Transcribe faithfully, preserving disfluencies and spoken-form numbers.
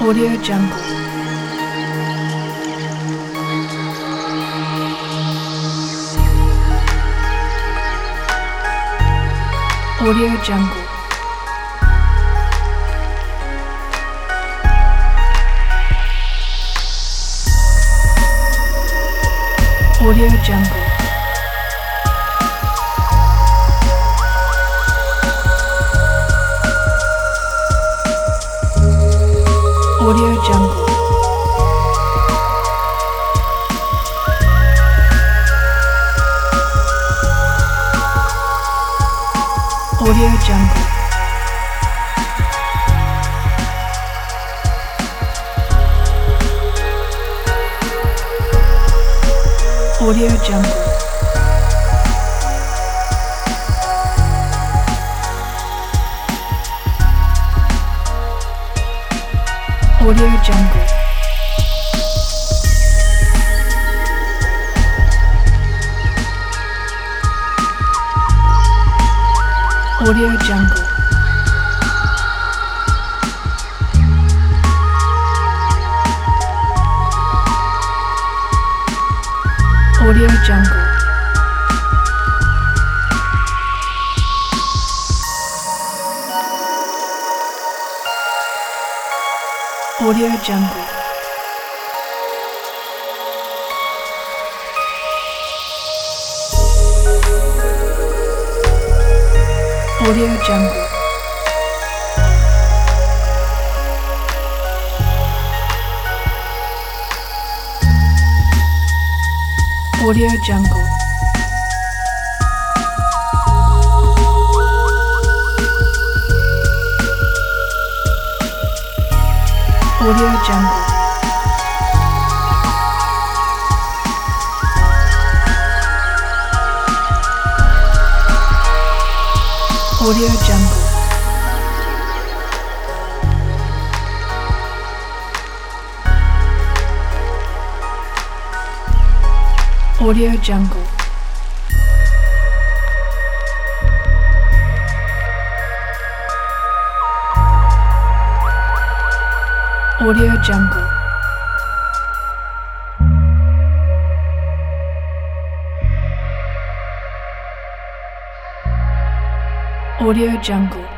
Audio Jungle. Audio Jungle. Audio Jungle. Audio Jungle. Audio Jungle. Audio Jungle. Audio Jungle. Audio Jungle. Audio Jungle. Audio Jungle. Audio Jungle. Audio Jungle. Audio Jungle. Audio Jungle. Audio Jungle. Audio Jungle. Audio Jungle.